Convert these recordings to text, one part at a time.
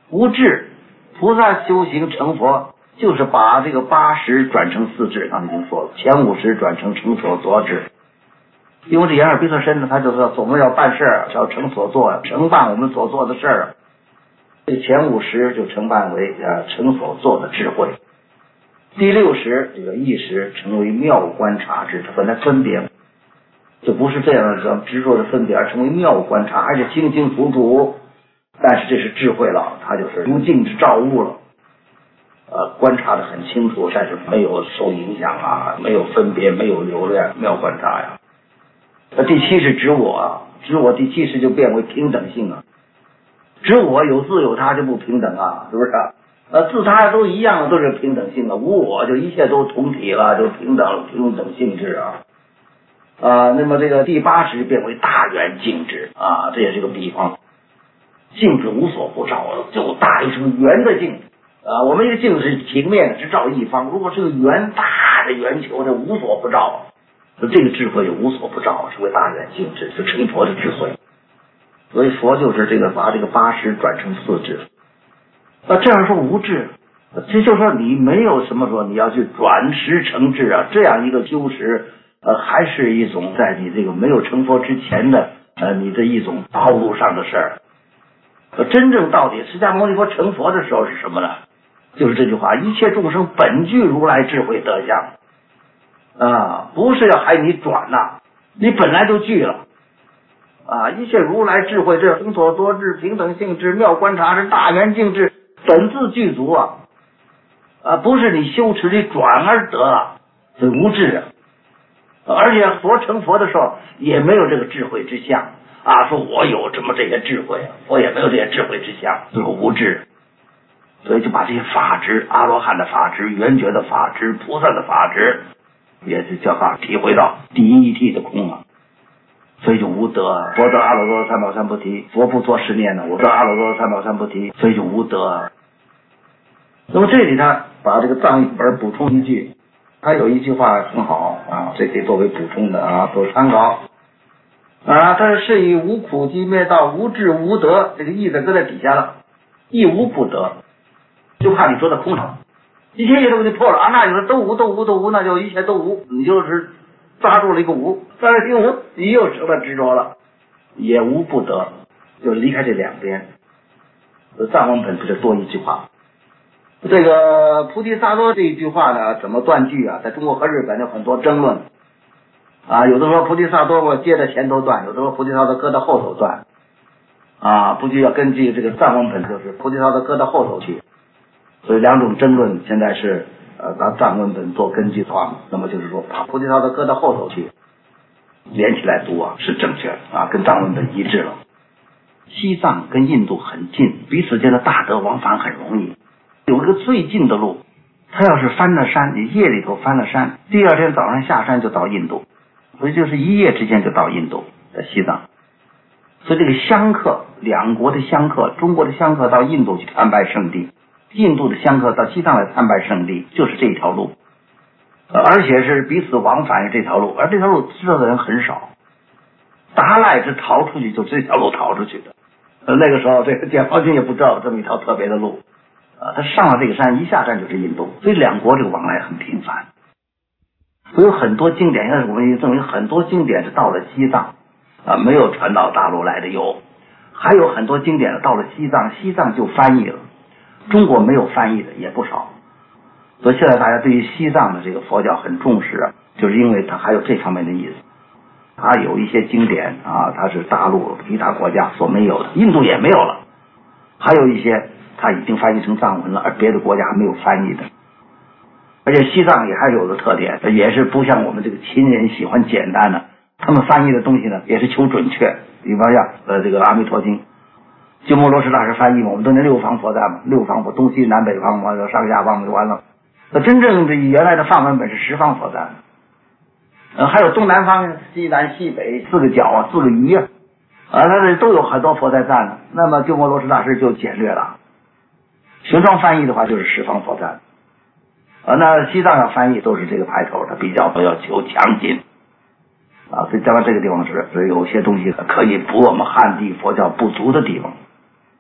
无智，菩萨修行成佛，就是把这个80转成4智。刚才已经说了，前50转成所作智。因为这眼耳鼻舌身呢，他就说总是要办事儿，要成所作，承办我们所做的事儿。这前50就承办为成所作的智慧。第60这个意识成为妙观察智，它本来分别就不是这样的执着的分别，而成为妙观察，还是清清楚楚。但是这是智慧了，它就是如镜之照物了。观察的很清楚，但是没有受影响啊，没有分别，没有留恋，妙观察呀。第7是执我啊，执我第70就变为平等性啊。执我有自有他就不平等啊，是不是自他都一样，都是平等性的。无我就一切都同体了，就平等性质啊。那么这个第80变为大圆镜智啊，这也是个比方。镜子无所不照，就大一层圆的镜我们一个镜子是平面的，只照一方。如果是个圆大的圆球，这无所不照。这个智慧就无所不照，是为大圆镜智，是成佛的智慧。所以佛就是这个把这个80转成4智。这样说无智，这就是说你没有什么说你要去转识成智啊，这样一个修持还是一种在你这个没有成佛之前的你的一种道路上的事儿。真正到底释迦牟尼佛成佛的时候是什么呢？就是这句话，一切众生本具如来智慧德相不是要害你转你本来就具了一切如来智慧智、成所作智、平等性智、妙观察智、大圆镜智本自具足不是你修持的转而得了，所以无智而且佛成佛的时候也没有这个智慧之相说我有这么这些智慧我也没有这些智慧之相，就是无智。所以就把这些法执，阿罗汉的法执、圆觉的法执、菩萨的法执，也是叫他体会到第一义谛的空所以就无得。佛得阿耨多罗三藐三菩提，佛不作是念呢，我得阿耨多罗三藐三菩提，所以就无得。那么这里他把这个藏译本补充一句，他有一句话很好这可以作为补充的做参考他是以无苦集灭道，无智无得，这个义的搁在底下了，亦无不得，就怕你说的空场，一切都给你破了那有的都无，那就一切都无，你就是抓住了一个无，抓住一个无，你又成了执着了，也无不得，就离开这两边。藏文本就多一句话，这个菩提萨埵这一句话呢，怎么断句在中国和日本有很多争论有的说菩提萨埵我接着前头断，有的说菩提萨埵搁到后头断不就要根据这个藏文本，就是菩提萨埵搁到后头去。所以两种争论现在是拿藏文本做根据的话，那么就是说把菩提萨埵搁到后头去连起来读是正确跟藏文本一致了。西藏跟印度很近，彼此间的大德往返很容易，有一个最近的路，他要是翻了山，你夜里头翻了山，第二天早上下山就到印度，所以就是一夜之间就到印度，在西藏。所以这个香客，两国的香客，中国的香客到印度去参拜圣地，印度的香客到西藏来参拜圣地，就是这条路而且是彼此往返这条路，而这条路知道的人很少，达赖是逃出去就这条路逃出去的那个时候这个解放军也不知道这么一条特别的路他上了这个山，一下山就是印度，所以两国这个往来很频繁。所以有很多经典，我们证明很多经典是到了西藏没有传到大陆来的有，还有很多经典到了西藏，西藏就翻译了，中国没有翻译的也不少。所以现在大家对于西藏的这个佛教很重视就是因为它还有这方面的意思。它有一些经典它是大陆其他国家所没有的，印度也没有了，还有一些它已经翻译成藏文了，而别的国家还没有翻译的。而且西藏也还有个特点，也是不像我们这个秦人喜欢简单的，他们翻译的东西呢也是求准确。比方像这个阿弥陀经，鸠摩罗什大师翻译嘛，我们都那六方佛赞嘛，六方佛东西南北方嘛，上下方就完了。那真正的原来的梵文本是十方佛赞还有东南方西南西北四个角四个鱼它这都有很多佛在赞的。那么鸠摩罗什大师就简略了，玄奘翻译的话就是十方佛赞那西藏要翻译都是这个派头，它比较要求强劲所以当然这个地方是有些东西可以补我们汉地佛教不足的地方。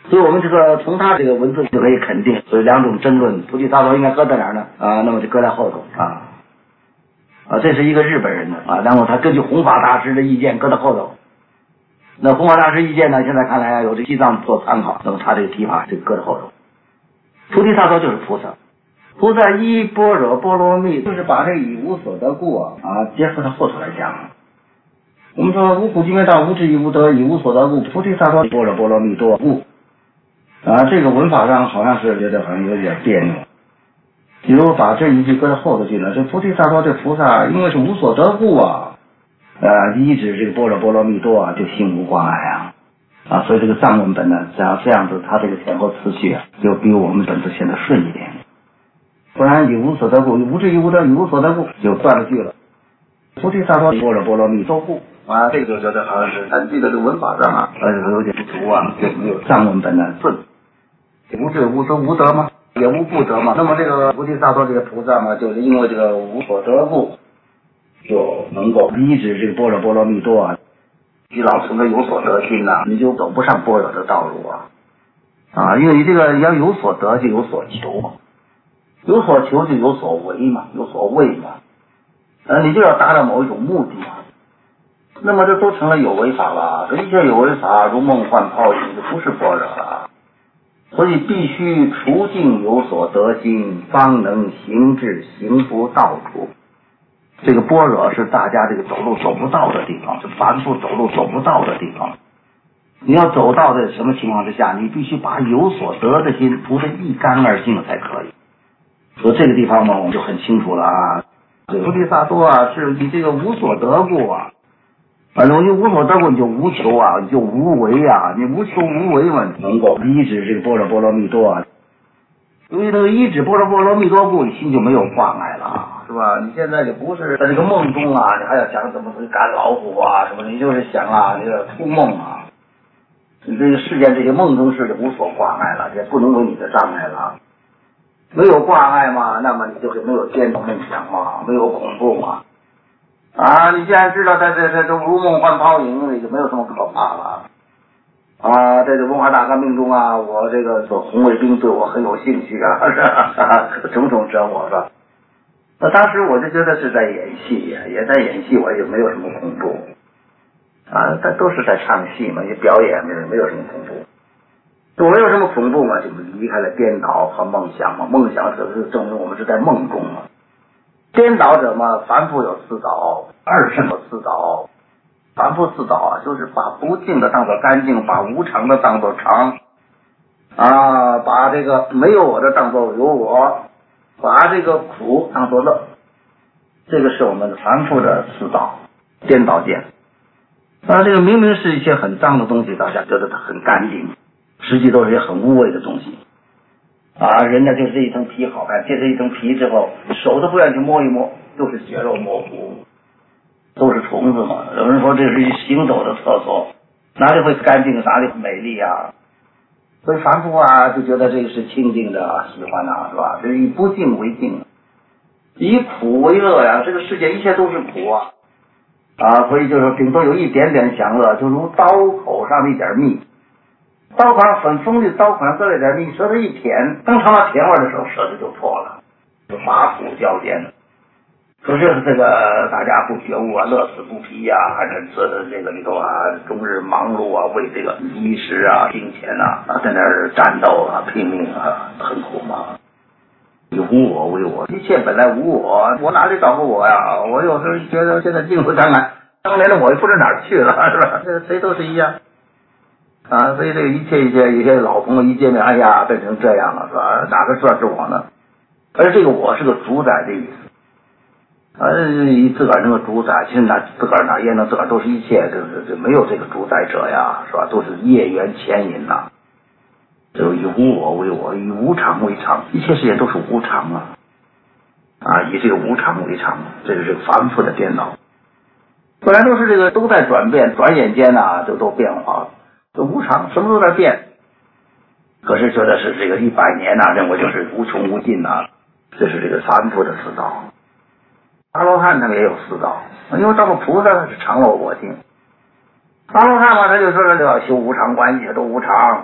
所以我们这个从他这个文字就可以肯定，所以两种争论，菩提萨埵应该搁在哪儿呢？那么就搁在后头这是一个日本人的然后他根据弘法大师的意见搁在后头。那弘法大师意见呢，现在看来有这西藏做参考，那么他这个提法就搁在后头。菩提萨埵就是菩萨，菩萨依般若波罗蜜，就是把这个以无所得故结合到后头来讲。我们说无苦集灭道，无智亦无得，以无所得故，菩提萨埵般若波罗蜜多故这个文法上好像是觉得好像有点别扭。比如把这一句搁在后头去呢，这菩提萨埵这菩萨因为是无所得故依止这个般若波罗蜜多就心无挂碍所以这个藏文本呢，只要这样子，它这个前后次序就比我们本子写的顺一点。不然以无所得故，无智亦无得，以无所得故就断了句了。菩提萨埵般若波罗蜜多故这个就觉得好像是咱记得这个文法上有点不足就没有藏文本的顺。无智无得无得吗？也无不得嘛。那么这个菩提萨埵这个菩萨嘛，就是因为这个无所得故，就能够依止这个般若波罗蜜多你老存着有所得心你就走不上般若的道路因为你这个要有所得就有所求嘛，有所求就有所为嘛，有所谓嘛你就要达到某一种目的嘛。那么这都成了有为法了，这一切有为法如梦幻泡影，就不是般若了。所以必须除尽有所得心，方能行至行不到处。这个般若是大家这个走路走不到的地方，是凡夫走路走不到的地方。你要走到的什么情况之下，你必须把有所得的心除得一干二净才可以。所以这个地方嘛，我们就很清楚了菩提萨埵是你这个无所得故反正你无所得故，你就无求你就无为你无求无为嘛，能够依止这个般若波罗蜜多由于这个依止般若波罗蜜多故，你心就没有挂碍了，是吧？你现在就不是在这个梦中你还要想怎么去赶老虎什么，你就是想你这突梦你这个世间这些梦中事就无所挂碍了，也不能为你的障碍了。没有挂碍嘛，那么你就是没有颠倒梦想嘛，没有恐怖嘛。你既然知道在这如梦幻泡影，也就没有什么可怕了。在这文化大革命中我这个做红卫兵对我很有兴趣种种折磨是吧？当时我就觉得是在演戏，也在演戏，我也没有什么恐怖但都是在唱戏嘛，也表演没有什么恐怖。我没有什么恐怖嘛，就离开了颠倒和梦想嘛。梦想只是证明我们是在梦中嘛。颠倒者嘛，凡夫有四倒，二圣有四倒。凡夫四倒就是把不净的当作干净，把无常的当作常把这个没有我的当作有我，把这个苦当作乐。这个是我们凡夫的四倒，颠倒见。这个明明是一些很脏的东西，大家觉得它很干净，实际都是一些很污秽的东西人家就是这一层皮好看，揭这一层皮之后，手都不愿意去摸一摸，都是血肉模糊，都是虫子嘛。有人说这是一行走的厕所，哪里会干净，哪里会美丽所以凡夫就觉得这个是清净的，喜欢是吧？这是以不净为净，以苦为乐这个世界一切都是苦所以就是顶多有一点点享乐，就如刀口上的一点蜜。刀口上很锋利，刀口上搁了点蜜，舌头一舔，刚尝到甜味的时候，舌头就破了，就麻苦交煎。可是这个大家不觉悟乐此不疲还是这个里头终日忙碌为这个衣食金钱在那儿战斗拼命很苦嘛。以无我为我，一切本来无我，我哪里找过我我有时候觉得现在镜子看看，当年的我也不知哪儿去了，是吧？这谁都是一样所以这个一切一些老朋友一见面，哎呀，变成这样了，是吧？哪个算是我呢？而这个我是个主宰的意思以自个儿能够主宰，其实自个儿哪也能自个儿都是一切，这没有这个主宰者是吧？都是业缘牵引就以无我为我，以无常为常，一切世界都是无常以这个无常为常，这是凡夫的颠倒。本来都是这个都在转变，转眼间都变化了，这无常什么都在变。可是觉得是这个100年认为就是无穷无尽这是这个凡夫的四道。阿罗汉他也有四道，因为到了菩萨他是常乐我净。阿罗汉嘛，他就说要修无常观，一切都无常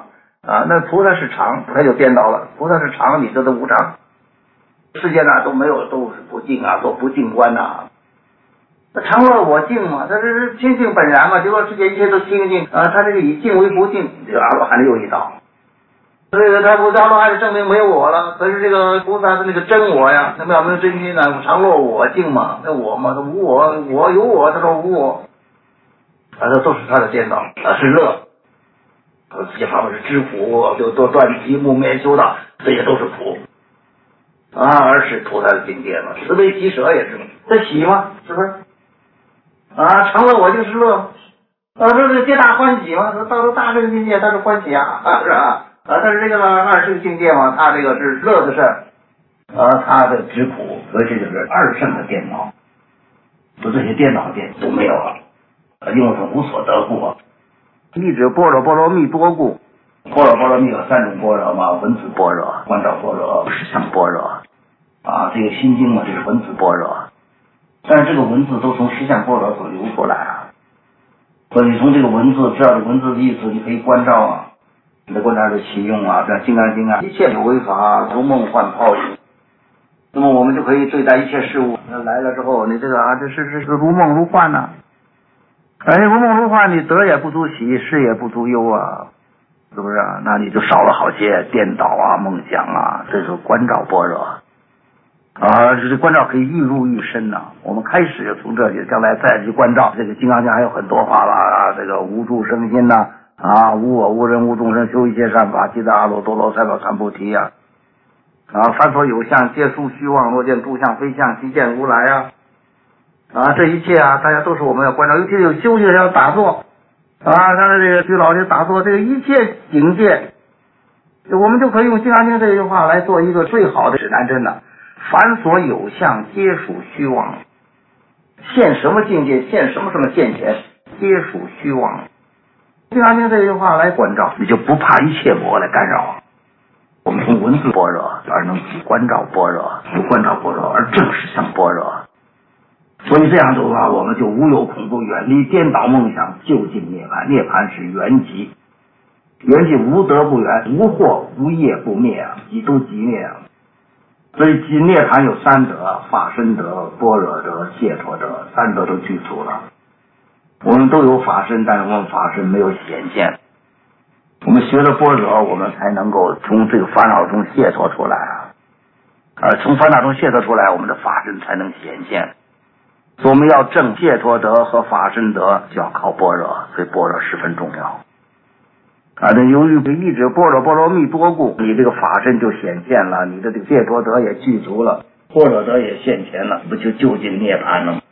啊，那菩萨是常，他就颠倒了。菩萨是常，你这都无常。世间呢都没有，都是不净啊，做不净观呐。那常乐我净嘛，他这是清净本然嘛，就说世界一切都清净啊，他这个以净为不净，这个阿罗汉又一道。所以他不阿罗汉证明没有我了，可是这个菩萨的那个真我呀，那妙明真心呢，常乐我净嘛，那我嘛，他无我，我有我，他说无我，啊，这都是他的颠倒啊，是乐。这些方面是知苦，就都断集木灭修道，这些都是苦啊，而是菩萨的境界嘛。慈悲喜舍也是，这喜嘛，是不是？啊，常乐我就是乐，这是皆大欢喜嘛。到了大这个境界，他是欢喜啊，是吧？但是这个呢，二圣境界嘛，他这个是乐的事儿，他的知苦，所以这就是二圣的颠倒，就这些颠倒点都没有了，因为是无所得故。一指般若波罗蜜多故，般若波罗蜜有三种般若嘛，文字般若、观照般若、实相般若啊。这个心经嘛，这是文字般若，但是这个文字都从实相般若所流出来啊。所以你从这个文字知道这文字的意思，你可以关照啊，你的观察的启用啊，像《金刚经》啊，一切有为法，如梦幻泡影。那么我们就可以对待一切事物，来了之后，你这个啊，这是如梦如幻呐。如梦如幻，你得也不足喜，失也不足忧啊，是不是啊？那你就少了好些颠倒啊、梦想啊，这是观照般若啊。这观照可以愈入愈深呐。我们开始从这里，将来再去观照，这个《金刚经》还有很多话了啊，这个无住生心呐，啊，无我无人无众生，修一切善法，即得阿耨多罗三藐三菩提啊。凡所有相，皆属虚妄，若见诸相非相，即见如来啊。这一切啊，大家都是我们要关照，尤其有修行要打坐啊，像这个徐老师打坐，这个一切境界，我们就可以用《金刚经》这句话来做一个最好的指南针了。凡所有相，皆属虚妄。现什么境界，现什么现前，皆属虚妄。《金刚经》这句话来关照，你就不怕一切魔来干扰。我们从文字般若而能观照般若，由观照般若而正实相般若。所以这样的话，我们就无有恐怖，远离颠倒梦想，就近涅槃。涅槃是圆寂，圆寂无得不圆，无惑无业不灭啊，都即灭啊。所以涅槃有三德：法身德、般若德、解脱德，三德都具足了。我们都有法身，但是我们法身没有显现。我们学了般若，我们才能够从这个烦恼中解脱出来啊！从烦恼中解脱出来，我们的法身才能显现。所以我们要证解脱德和法身德，就要靠般若，所以般若十分重要。那由于一指般若波罗蜜多故，你这个法身就显现了，你的这个解脱德也具足了，般若德也现前了，不就就近涅槃了吗？